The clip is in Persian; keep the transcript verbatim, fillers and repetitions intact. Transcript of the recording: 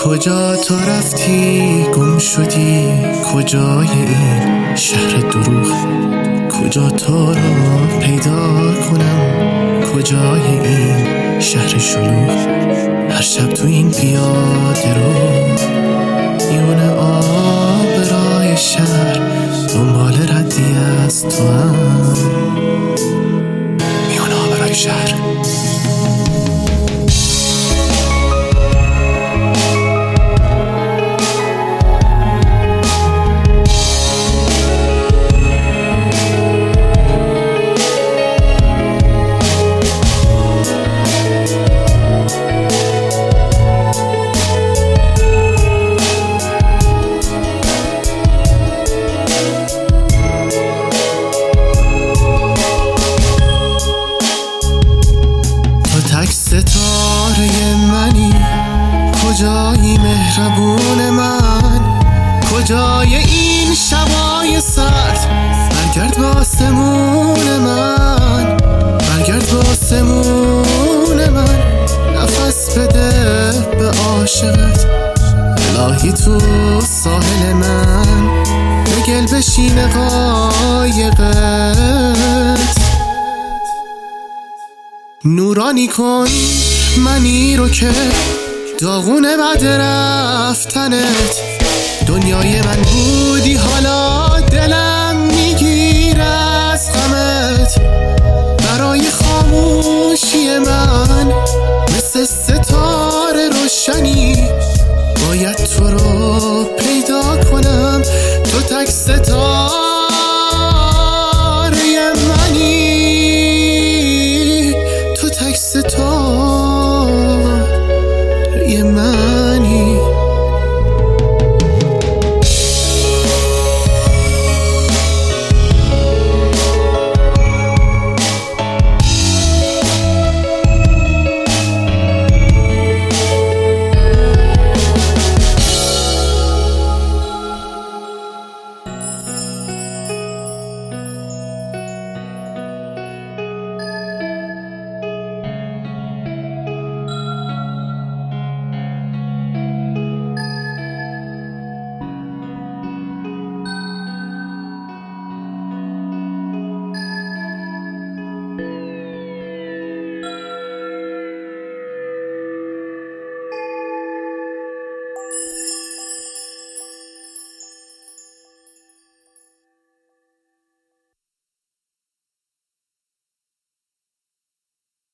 کجا تو رفتی گم شدی؟ کجای این شهر دروغ؟ کجا تو رو پیدا کنم؟ کجای این شهر شلوغ؟ هر شب تو این پیاده رو میون آب راه شهر دنبال ردی از تو هم میون آب راه شهر. تک ستاره منی، کجایی مهربون من؟ کجای این شبای سرد؟ برگرد به آسمون من، برگرد به آسمون من. نفس بده به عاشقت الهی تو ساحل من، بگل بشین قایقت. نورانی کن منی رو که داغونه بعد رفتنت. دنیای من بودی حالا دلم میگیره از غمت. برای خاموشی من مثل ستاره روشنی باید تو رو پیدا کنم. تو تک ستاره